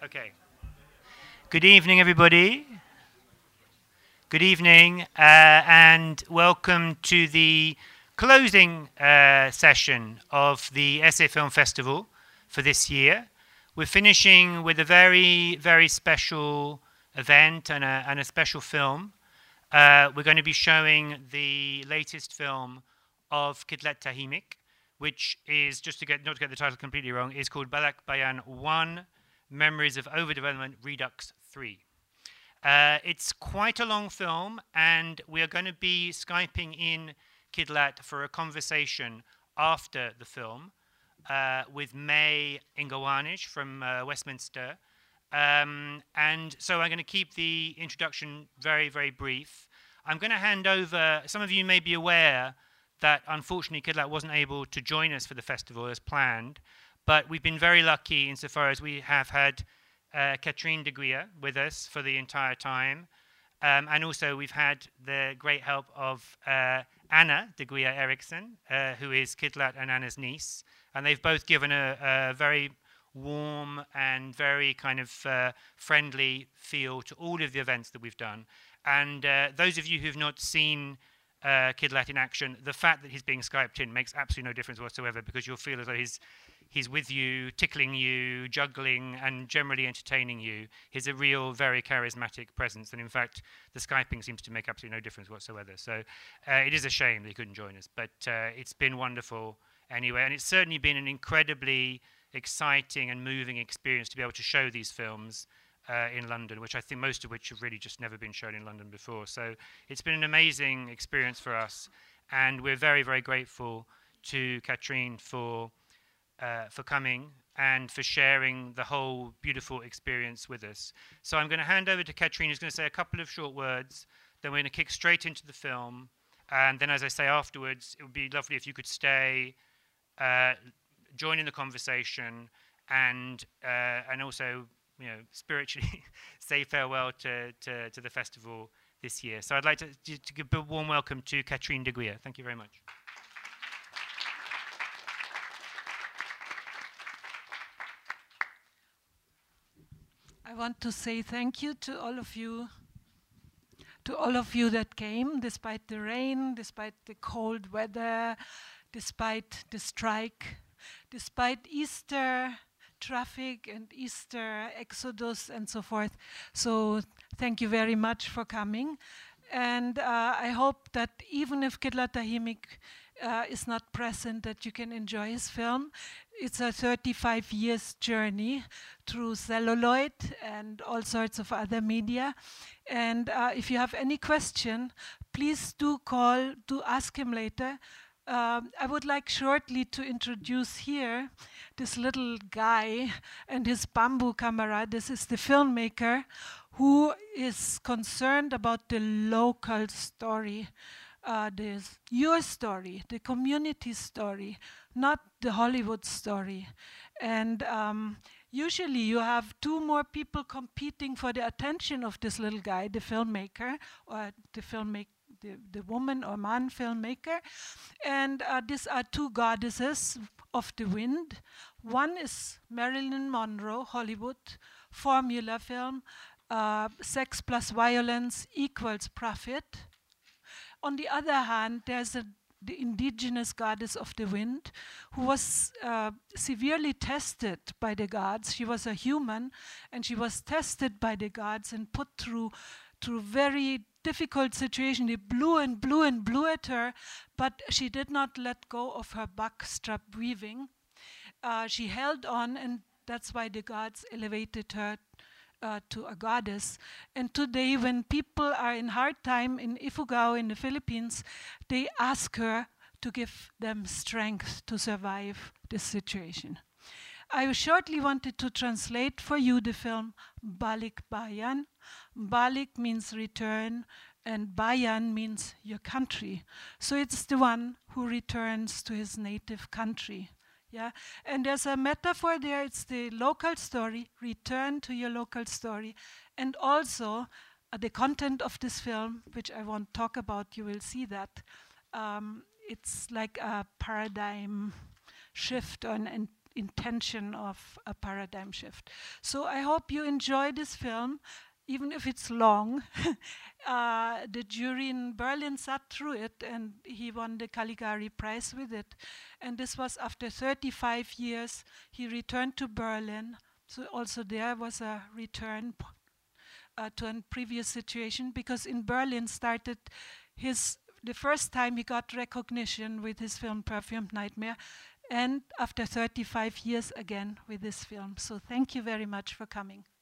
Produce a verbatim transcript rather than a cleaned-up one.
Okay. Good evening, everybody. Good evening, uh, and welcome to the closing uh, session of the Essay Film Festival for this year. We're finishing with a very, very special event and a, and a special film. Uh, we're going to be showing the latest film of Kidlet Tahimik, which is, just to get not to get the title completely wrong, is called Balak Bayan one, Memories of Overdevelopment Redux three. Uh, it's quite a long film, and we are going to be Skyping in Kidlat for a conversation after the film uh, with May Ingawanish from uh, Westminster. Um, and so I'm going to keep the introduction very, very brief. I'm going to hand over, some of you may be aware that unfortunately Kidlat wasn't able to join us for the festival as planned, but we've been very lucky insofar as we have had uh, Katrine de Guia with us for the entire time. Um, and also we've had the great help of uh, Anna de Guia Eriksson, uh, who is Kidlat and Anna's niece. And they've both given a, a very warm and very kind of uh, friendly feel to all of the events that we've done. And uh, those of you who've not seen uh, Kidlat in action, the fact that he's being Skyped in makes absolutely no difference whatsoever, because you'll feel as though he's he's with you, tickling you, juggling, and generally entertaining you. He's a real, very charismatic presence, and in fact, the Skyping seems to make absolutely no difference whatsoever. So uh, it is a shame that he couldn't join us, but uh, it's been wonderful anyway, and it's certainly been an incredibly exciting and moving experience to be able to show these films uh, in London, which I think most of which have really just never been shown in London before. So it's been an amazing experience for us, and we're very, very grateful to Katrine for uh, for coming and for sharing the whole beautiful experience with us. So I'm going to hand over to Katrine, who's going to say a couple of short words, then we're going to kick straight into the film, and then, as I say, afterwards, it would be lovely if you could stay, uh, join in the conversation, and uh, and also, you know, spiritually say farewell to, to, to the festival this year. So I'd like to, to, to give a warm welcome to Katrine de Guia. Thank you very much. I want to say thank you to all of you, to all of you that came, despite the rain, despite the cold weather, despite the strike, despite Easter traffic and Easter exodus and so forth. So thank you very much for coming. And uh, I hope that even if Kidlat Tahimik uh, is not present, that you can enjoy his film. It's a thirty-five years journey through celluloid and all sorts of other media. And uh, if you have any question, please do call, do ask him later. Um, I would like shortly to introduce here this little guy and his bamboo camera. This is the filmmaker who is concerned about the local story, uh, this, your story, the community story, not the Hollywood story. And um, usually you have two more people competing for the attention of this little guy, the filmmaker, or the filmmaker, The, the woman or man filmmaker. And uh, these are two goddesses of the wind. One is Marilyn Monroe, Hollywood, formula film, uh, sex plus violence equals profit. On the other hand, there's a, the indigenous goddess of the wind, who was uh, severely tested by the gods. She was a human, and she was tested by the gods and put through through very difficult situation. They blew and blew and blew at her, but she did not let go of her backstrap weaving. Uh, she held on, and that's why the gods elevated her uh, to a goddess. And today, when people are in hard time in Ifugao in the Philippines, they ask her to give them strength to survive this situation. I shortly wanted to translate for you the film Balik Bayan. Balik means return, and Bayan means your country. So it's the one who returns to his native country. Yeah, and there's a metaphor there. It's the local story, return to your local story. And also uh, the content of this film, which I won't talk about, you will see that. Um, it's like a paradigm shift on an intention of a paradigm shift. So I hope you enjoy this film, even if it's long. uh, the jury in Berlin sat through it, and he won the Caligari Prize with it. And this was after thirty-five years. He returned to Berlin. So also there was a return uh, to a previous situation, because in Berlin started his the first time he got recognition with his film Perfumed Nightmare, and after thirty-five years again with this film. So thank you very much for coming.